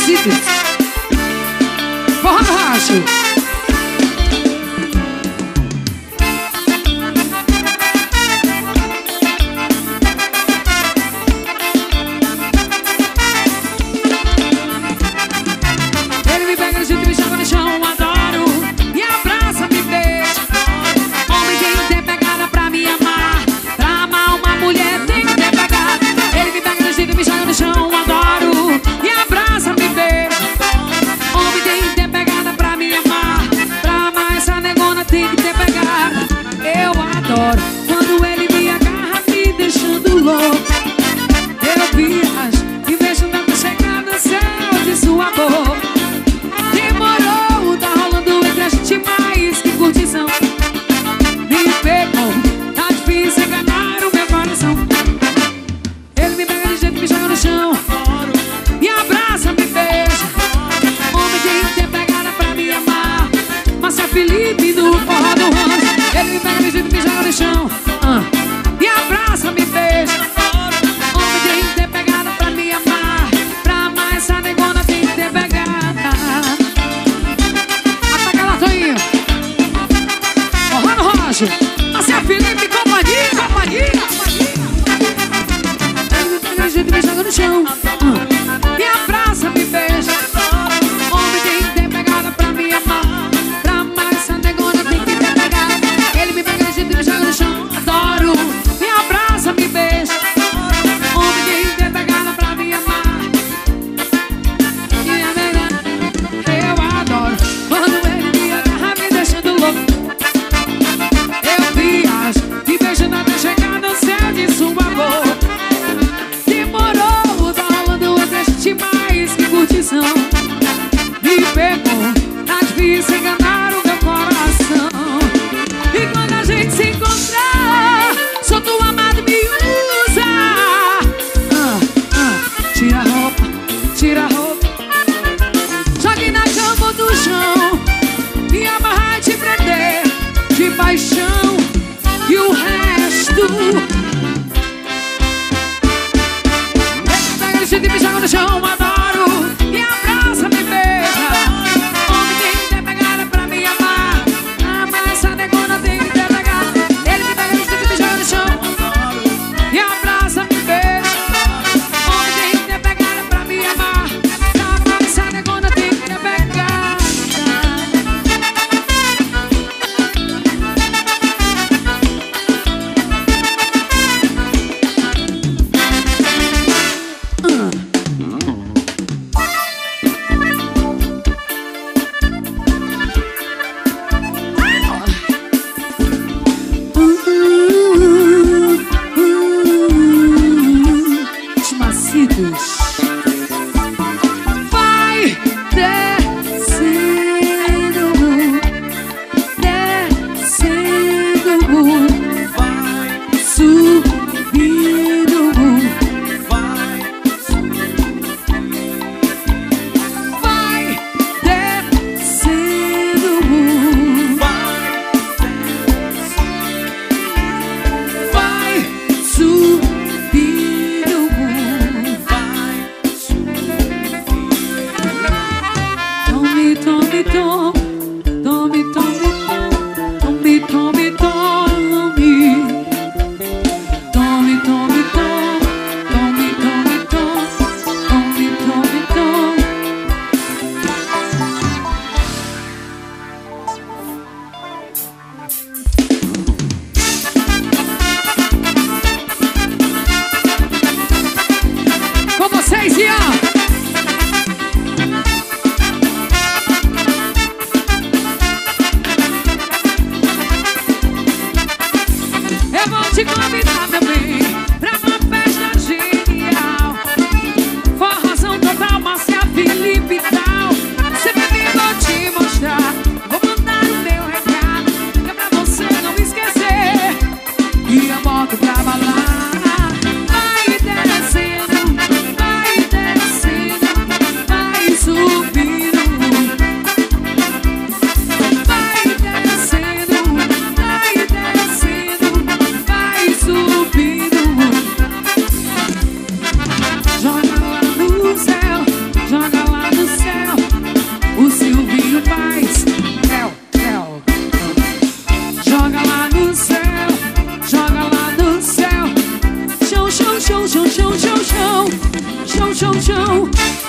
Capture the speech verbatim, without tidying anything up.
requisitos. Forró no Rancho. Ele me pega no jeito e me joga no chão, adoro. Me abraça, me beija. Homem tem que ter pegada pra me amar. Pra amar uma mulher tem que ter pegada. Ele me pega no jeito e me joga no chão, adoro. Me abraça, me beija. Homem tem que ter pegada pra me amar. Pra amar essa negona tem que ter pegada. Eu adoro quando ele me agarra, me deixando louco. Eu viajo e vejo nada chegar no céu de sua boca. Demorou, tá rolando entre a gente mais que curtição. Me pegou, tá difícil enganar o meu coração. Ele me pega de jeito e me joga no chão. Me abraça, me beija. Homem tem que ter pegada pra me amar. Mas é Felipe do Forró do Rancho. Ele me pega de jeito e me joga no chão. ah. Me abraça, me beija. Homem tem que ter pegada pra me amar. Pra amar essa negona tem que ter pegada. Ataca lá, Toninho. Forró no Rancho. Mas é Felipe, companhia, companhia, companhia. Ele me pega de jeito e me joga no chão. ah. Me abraça, me beija. Homem tem que ter pegada pra me amar. Pra amar essa negona tem que ter pegada. Ele me pega de jeito e me joga no chão. Adoro. Me abraça, me beija. Homem tem que ter pegada pra me amar. Minha nega, eu adoro quando ele me agarra, me deixando louco. Eu viajo e vejo nada chegar no céu de sua boca. Demorou, tá rolando entre a gente mais que curtição. Me pegou, tá difícil enganar o meu coração. E quando a gente se encontrar, sou tu amado, me usa. ah, ah. Tira a roupa, tira a roupa. Jogue na cama ou no chão. Me amarrar e te prender de paixão. E o resto ele pega de jeito e me joga no chão, adoro. Me abraça, me beija. Homem tem que ter pegada pra me amar. Amar essa negona tem que ter pegada. Ele me pega de jeito e me joga no chão. Me abraça, me beija. Homem tem que ter pegada pra me amar. Amar essa negona tem que ter pegada. show, show.